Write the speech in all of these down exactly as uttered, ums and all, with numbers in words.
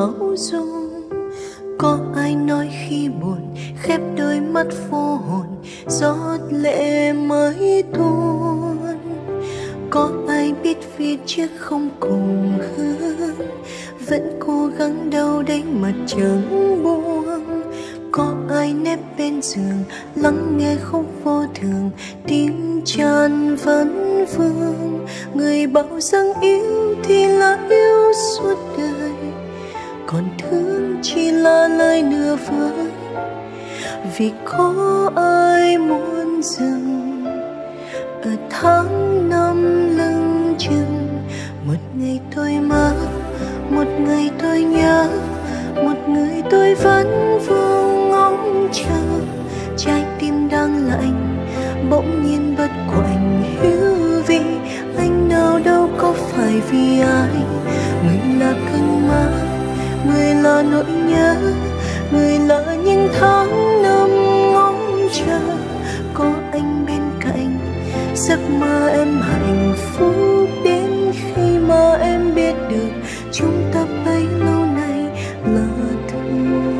bão dung. Có ai nói khi buồn khép đôi mắt vô hồn, giọt lệ mới tuôn. Có ai biết viết chiếc không cùng hướng, vẫn cố gắng đâu đấy mà chẳng buông. Có ai nép bên giường lắng nghe khúc vô thường, tim tràn vấn vương. Người bảo rằng yêu thì là yêu suốt đời, còn thương chỉ là lời nửa vời. Vì có ai muốn dừng ở tháng năm lưng chừng. Một ngày tôi mơ, một ngày tôi nhớ, một người tôi vẫn vô ngóng chờ. Trái tim đang lạnh bỗng nhiên bất quạnh hiu vì anh nào đâu có phải vì ai. Người là cơn mơ, người là nỗi nhớ, người là những tháng năm ngóng chờ. Có anh bên cạnh, giấc mơ em hạnh phúc đến khi mà em biết được chúng ta bấy lâu nay là thương.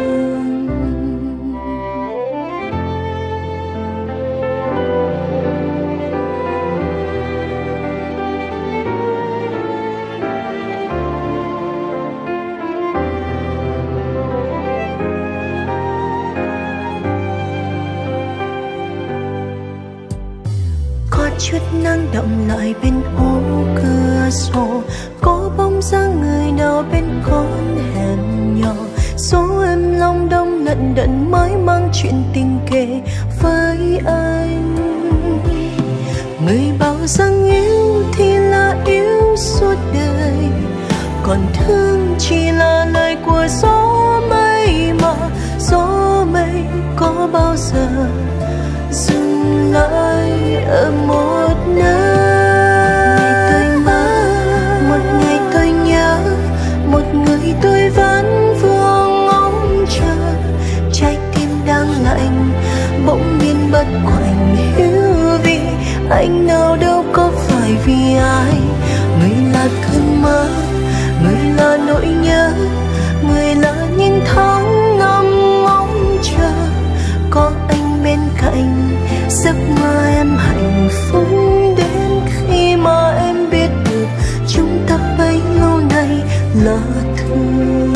Chút nắng động lại bên ô cửa sổ, có bóng dáng người nào bên con hẻm nhỏ. Số em long đong lận đận mới mang chuyện tình kể với anh. Người bảo rằng yêu thì là yêu suốt đời, còn thương chỉ là lời của gió mây. Mà gió mây có bao giờ dừng lại ở một nơi? Tôi mơ, một ngày tôi nhớ, một người tôi vẫn vương ngóng chờ. Trái tim đang lạnh bỗng nhiên bất quạnh hiu vì anh nào đâu có phải vì ai. Người là cơn mơ, người là nỗi nhớ, người là những tháng năm ngóng chờ. Có anh bên cạnh, giấc mơ em hạnh phúc đến khi mà em biết được chúng ta bấy lâu nay là thương.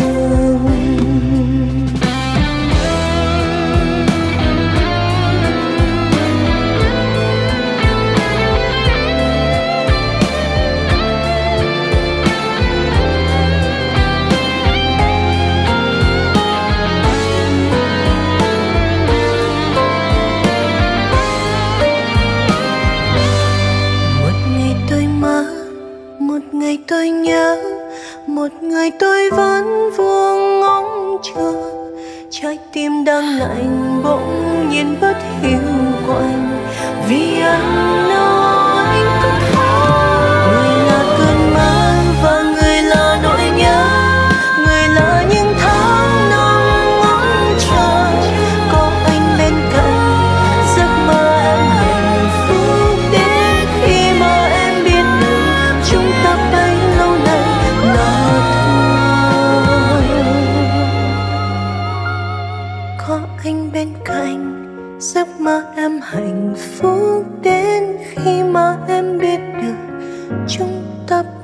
Ngày tôi nhớ, một ngày tôi vẫn vương ngóng chờ. Trái tim đang lạnh bỗng nhiên bất hiu của anh, vì anh nói anh có thể. Người là cơn mơ và người là nỗi nhớ, người là những tháng năm ngóng chờ. Có anh bên cạnh, giấc mơ em hạnh phúc đến khi mà em biết được chúng ta bấy lâu nay là thương. Có anh bên cạnh, giấc mơ em hạnh phúc đến khi mà em biết được chúng ta